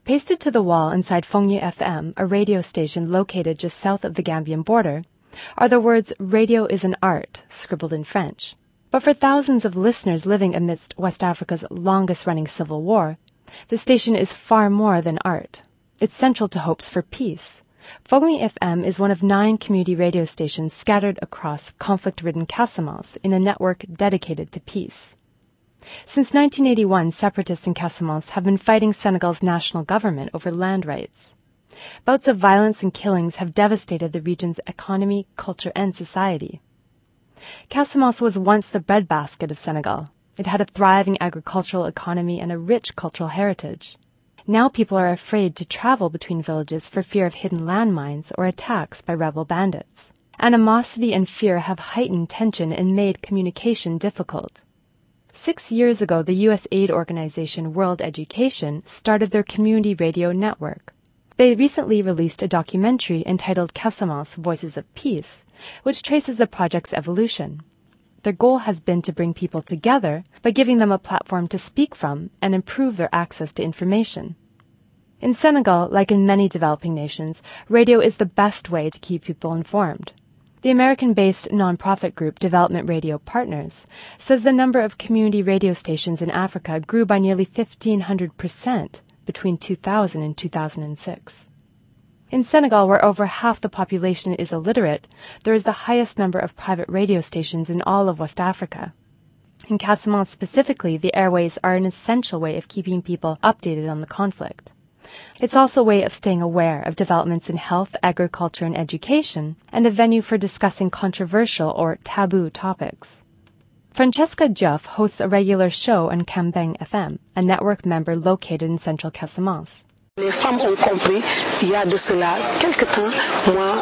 Pasted to the wall inside Fongyi FM, a radio station located just south of the Gambian border, are the words "Radio is an art," scribbled in French. But for thousands of listeners living amidst West Africa's longest-running civil war, the station is far more than art. It's central to hopes for peace. Fongyi FM is one of 9 community radio stations scattered across conflict-ridden Casamance in a network dedicated to peace. Since 1981, separatists in Casamance have been fighting Senegal's national government over land rights. Bouts of violence and killings have devastated the region's economy, culture, and society. Casamance was once the breadbasket of Senegal. It had a thriving agricultural economy and a rich cultural heritage. Now people are afraid to travel between villages for fear of hidden landmines or attacks by rebel bandits. Animosity and fear have heightened tension and made communication difficult. 6 years ago, the U.S. aid organization World Education started their community radio network. They recently released a documentary entitled Casamance Voices of Peace, which traces the project's evolution. Their goal has been to bring people together by giving them a platform to speak from and improve their access to information. In Senegal, like in many developing nations, radio is the best way to keep people informed. The American-based nonprofit group Development Radio Partners says the number of community radio stations in Africa grew by nearly 1,500% between 2000 and 2006. In Senegal, where over half the population is illiterate, there is the highest number of private radio stations in all of West Africa. In Casamance specifically, the airways are an essential way of keeping people updated on the conflict. It's also a way of staying aware of developments in health, agriculture, and education, and a venue for discussing controversial or taboo topics. Francesca Diouf hosts a regular show on Kambeng FM, a network member located in central Casamance. Les femmes ont compris, il y a de cela quelque temps, moi,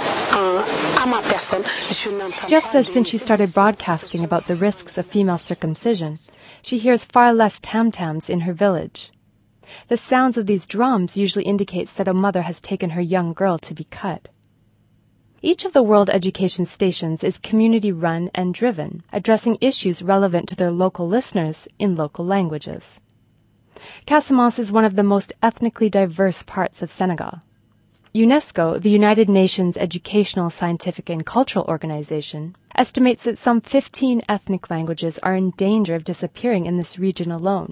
à ma personne, je n'entends Jeff says since she started broadcasting about the risks of female circumcision, she hears far less tam-tams in her village. The sounds of these drums usually indicates that a mother has taken her young girl to be cut. Each of the World Education stations is community-run and driven, addressing issues relevant to their local listeners in local languages. Casamance is one of the most ethnically diverse parts of Senegal. UNESCO, the United Nations Educational, Scientific, and Cultural Organization, estimates that some 15 ethnic languages are in danger of disappearing in this region alone.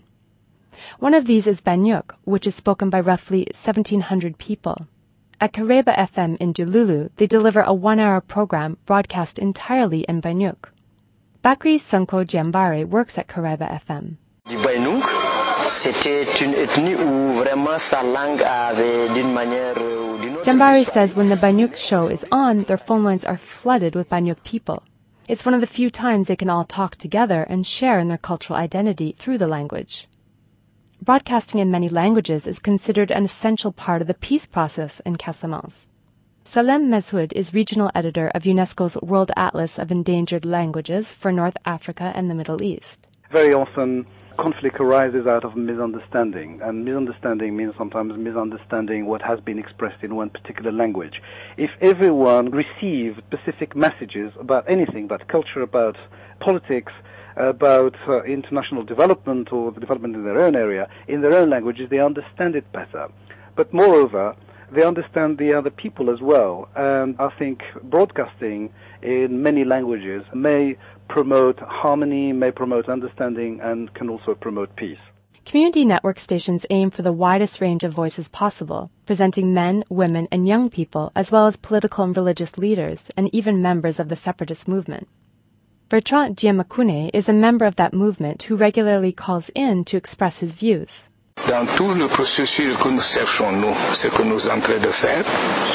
One of these is Banyuk, which is spoken by roughly 1,700 people. At Kareba FM in Dululu, they deliver a 1-hour program broadcast entirely in Banyuk. Bakri Sonko Djambare works at Kareba FM. Du Banyuk, c'était une ethnie où vraiment sa langue avait d'une manière ou d'une autre. Djambare says when the Banyuk show is on, their phone lines are flooded with Banyuk people. It's one of the few times they can all talk together and share in their cultural identity through the language. Broadcasting in many languages is considered an essential part of the peace process in Casamance. Salem Meshoud is regional editor of UNESCO's World Atlas of Endangered Languages for North Africa and the Middle East. Very often, conflict arises out of misunderstanding, and misunderstanding means sometimes misunderstanding what has been expressed in one particular language. If everyone received specific messages about anything, about culture, about politics, about international development or the development in their own area, in their own languages, they understand it better. But moreover, they understand the other people as well. And I think broadcasting in many languages may promote harmony, may promote understanding, and can also promote peace. Community network stations aim for the widest range of voices possible, presenting men, women, and young people, as well as political and religious leaders, and even members of the separatist movement. Bertrand Diemakune is a member of that movement who regularly calls in to express his views. Dans tout le processus que nous cherchons, nous, ce que nous sommes en train de faire,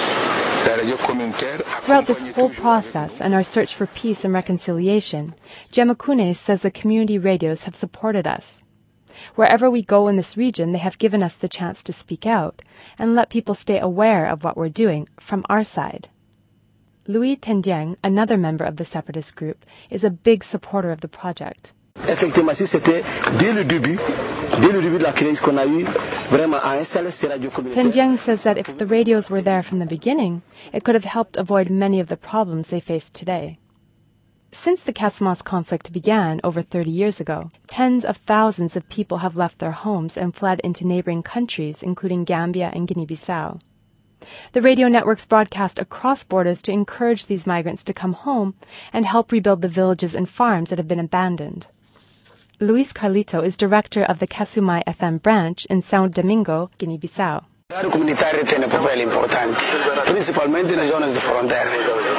la radio communautaire. Throughout this whole process and our search for peace and reconciliation, Diemakune says the community radios have supported us. Wherever we go in this region, they have given us the chance to speak out and let people stay aware of what we're doing from our side. Louis Tendiang, another member of the separatist group, is a big supporter of the project. Effectivement, si c'était dès le début de la crise qu'on a eu, vraiment à installer ces radios communautaires. Tendiang says that if the radios were there from the beginning, it could have helped avoid many of the problems they face today. Since the Casamance conflict began over 30 years ago, tens of thousands of people have left their homes and fled into neighboring countries, including Gambia and Guinea-Bissau. The radio networks broadcast across borders to encourage these migrants to come home and help rebuild the villages and farms that have been abandoned. Luis Carlito is director of the Kasumai FM branch in São Domingo, Guinea-Bissau. Le comunitarie tiene un papel importante, principalmente nelle zone di frontiera.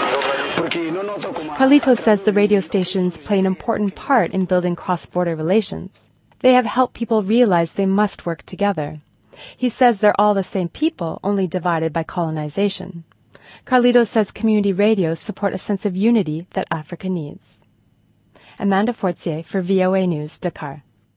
Carlito says the radio stations play an important part in building cross-border relations. They have helped people realize they must work together. He says they're all the same people, only divided by colonization. Carlito says community radios support a sense of unity that Africa needs. Amanda Fortier for VOA News, Dakar.